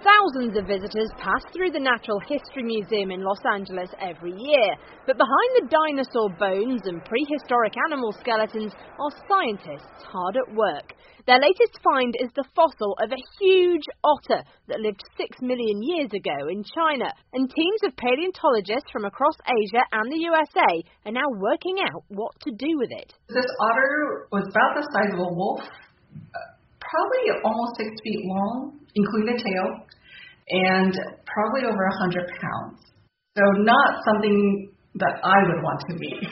Thousands of visitors pass through the Natural History Museum in Los Angeles every year. But behind the dinosaur bones and prehistoric animal skeletons are scientists hard at work. Their latest find is the fossil of a huge otter that lived 6 million years ago in China. And teams of paleontologists from across Asia and the USA are now working out what to do with it. This otter was about the size of a wolf, probably almost 6 feet long, including the tail, and probably over 100 pounds. So not something that I would want to meet.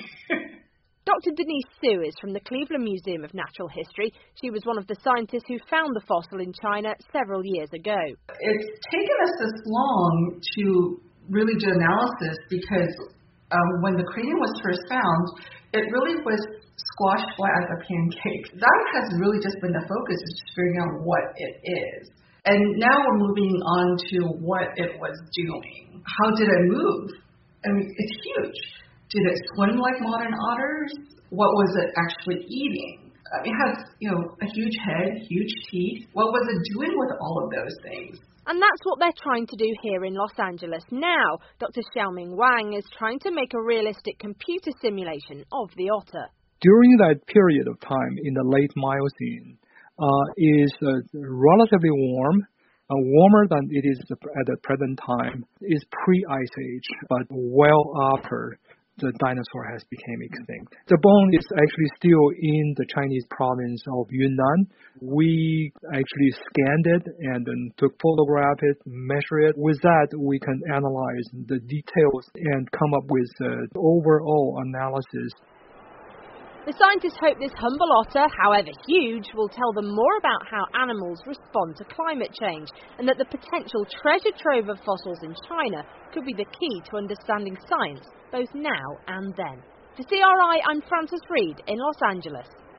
Dr. Denise Su is from the Cleveland Museum of Natural History. She was one of the scientists who found the fossil in China several years ago. It's taken us this long to really do analysis because when the cranium was first found, it really was squashed flat as a pancake. That has really just been the focus, is just figuring out what it is. And now we're moving on to what it was doing. How did it move? I mean, it's huge. Did it swim like modern otters? What was it actually eating? It has, a huge head, huge teeth. What was it doing with all of those things? And that's what they're trying to do here in Los Angeles now. Dr. Xiaoming Wang is trying to make a realistic computer simulation of the otter. During that period of time in the late Miocene, is relatively warm, warmer than it is at the present time. Is pre-Ice Age, but well after the dinosaur has become extinct. The bone is actually still in the Chinese province of Yunnan. We actually scanned it and then photographed it, measured it. With that, we can analyze the details and come up with the overall analysis. The scientists hope this humble otter, however huge, will tell them more about how animals respond to climate change, and that the potential treasure trove of fossils in China could be the key to understanding science both now and then. For CRI, I'm Frances Reid in Los Angeles.